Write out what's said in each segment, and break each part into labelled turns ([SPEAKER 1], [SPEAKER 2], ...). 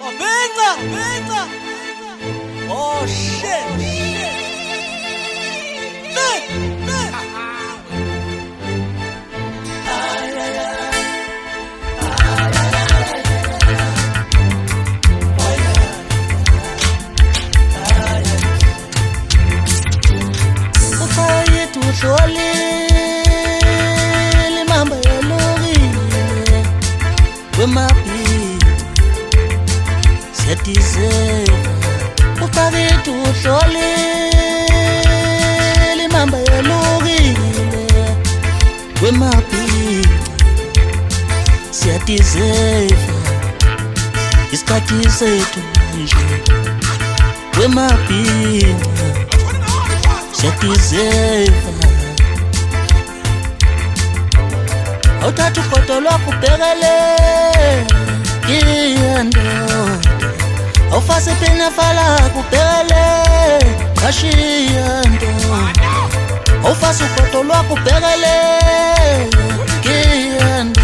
[SPEAKER 1] Benza! Oh shit!
[SPEAKER 2] Uhlolile mamba yalungile wemaphi siyadizela ufakethu uhlolile mamba yalungile wemaphi siyadizela isikhathi sethu nje wemaphi siyadizela awuthatha ugodo lwakho ubhekele kiyando awufase phina falakho ubhekele qashiyando awufase ugodo lwakho ubhekele kiyando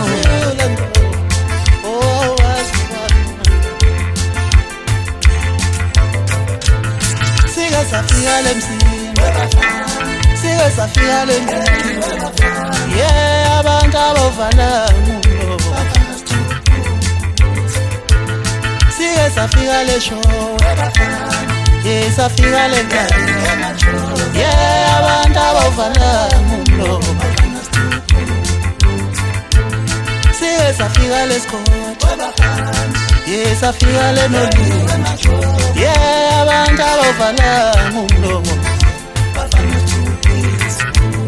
[SPEAKER 1] Safika lemsini sike safika lemsini yeah abantu abavala umulo sike safika lesho yeah safika lemsini yeah abantu abavala umulo sike safika lesikhothi yeah safika lenoli yeah abantu abavala umlomo bafana tuphisa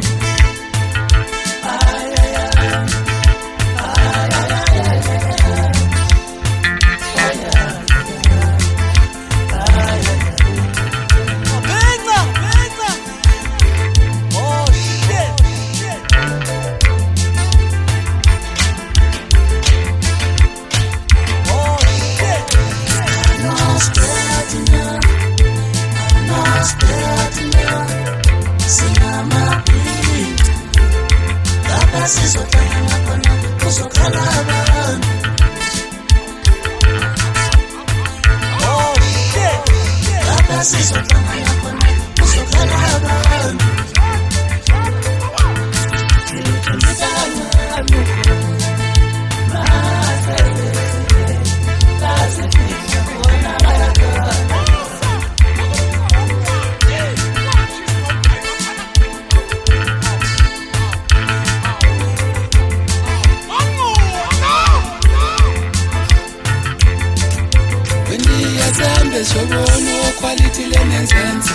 [SPEAKER 3] Sobono quality lenenzenze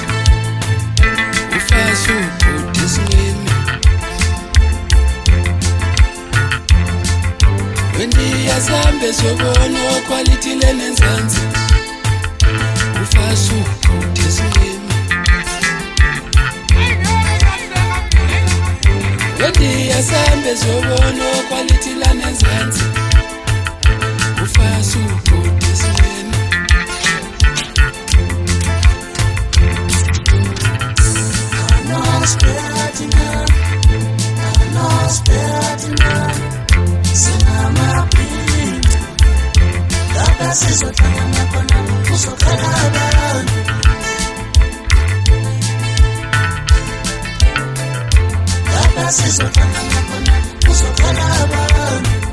[SPEAKER 3] ufasu kudisngini wendi yasambe sobono quality lenenzenze ufasu kudisngini wendi yasambe sobono quality lenenzenze ufasu kudisngini
[SPEAKER 2] Sizotana nakona uzokhala abantu